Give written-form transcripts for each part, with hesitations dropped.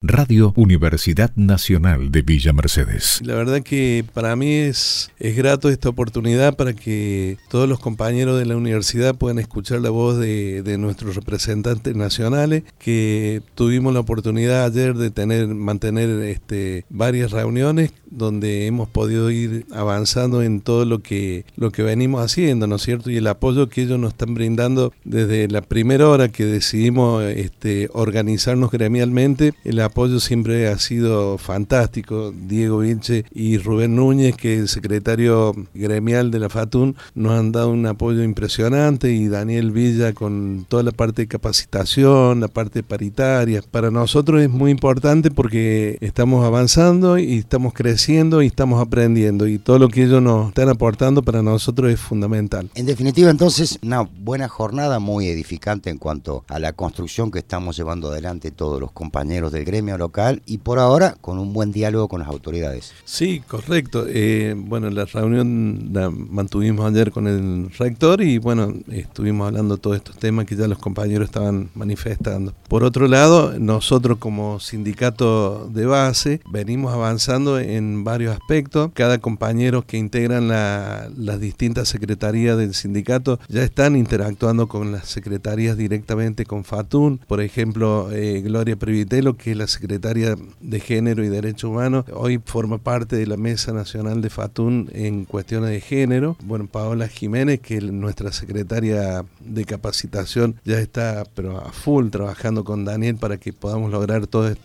Radio Universidad Nacional de Villa Mercedes. La verdad que para mí es grato esta oportunidad para que todos los compañeros de la universidad puedan escuchar la voz de nuestros representantes nacionales, que tuvimos la oportunidad ayer de mantener varias reuniones donde hemos podido ir avanzando en todo lo que venimos haciendo, ¿no es cierto? Y el apoyo que ellos nos están brindando desde la primera hora que decidimos organizarnos gremialmente, el apoyo siempre ha sido fantástico. Diego Vilche y Rubén Núñez, que es el secretario gremial de la FATUN, nos han dado un apoyo impresionante, y Daniel Villa con toda la parte de capacitación, la parte paritaria. Para nosotros es muy importante porque estamos avanzando y estamos creciendo y estamos aprendiendo, y todo lo que ellos nos están aportando para nosotros es fundamental. En definitiva, entonces, una buena jornada muy edificante en cuanto a la construcción que estamos llevando adelante todos los compañeros del gremio local, y por ahora con un buen diálogo con las autoridades. Sí, correcto. La reunión la mantuvimos ayer con el rector y estuvimos hablando de todos estos temas que ya los compañeros estaban manifestando. Por otro lado, nosotros como sindicato de base venimos avanzando en varios aspectos. Cada compañero que integran las distintas secretarías del sindicato ya están interactuando con las secretarías directamente con FATUN. Por ejemplo, Gloria Privitelo, que es la secretaria de Género y Derechos Humanos, hoy forma parte de la Mesa Nacional de FATUN en cuestiones de género. Paola Jiménez, que es nuestra secretaria de capacitación, ya está pero a full trabajando con Daniel para que podamos lograr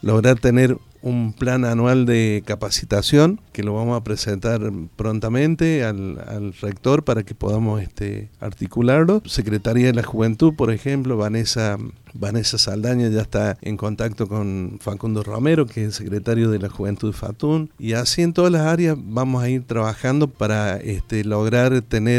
tener un plan anual de capacitación que lo vamos a presentar prontamente al rector para que podamos articularlo. Secretaría de la Juventud, por ejemplo, Vanessa Saldaña ya está en contacto con Facundo Romero, que es el secretario de la Juventud de FATUN, y así en todas las áreas vamos a ir trabajando para lograr tener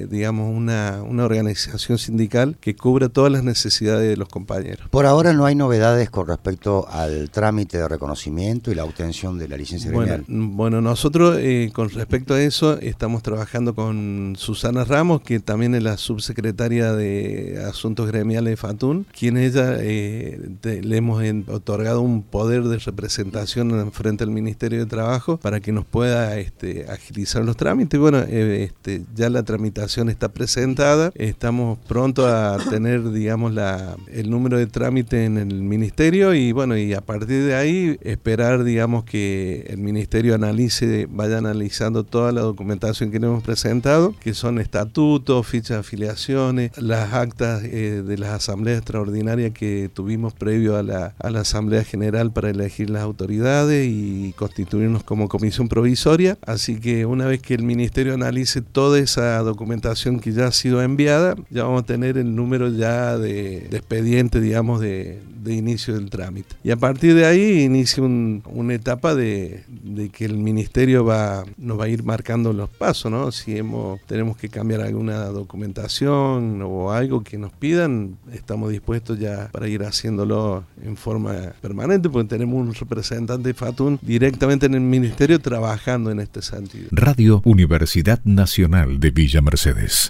una organización sindical que cubra todas las necesidades de los compañeros. Por ahora no hay novedades con respecto al trámite de reconocimiento y la obtención de la licencia gremial. Bueno, nosotros con respecto a eso estamos trabajando con Susana Ramos, que también es la subsecretaria de Asuntos Gremiales de FATUN, quien ella le hemos otorgado un poder de representación frente al Ministerio de Trabajo para que nos pueda agilizar los trámites. Ya la tramitación está presentada, estamos pronto a tener el número de trámite en el Ministerio, y a partir de ahí esperar que el Ministerio vaya analizando toda la documentación que le hemos presentado, que son estatutos, fichas de afiliaciones, las actas de las asambleas extraordinarias que tuvimos previo a la Asamblea General para elegir las autoridades y constituirnos como comisión provisoria. Así que una vez que el Ministerio analice toda esa documentación que ya ha sido enviada, ya vamos a tener el número ya de expediente, de inicio del trámite. Y a partir de ahí inicia una etapa de que el Ministerio nos va a ir marcando los pasos, ¿no? Si tenemos que cambiar alguna documentación o algo que nos pidan, estamos dispuestos ya para ir haciéndolo en forma permanente, porque tenemos un representante de FATUN directamente en el Ministerio trabajando en este sentido. Radio Universidad Nacional de Villa Mercedes.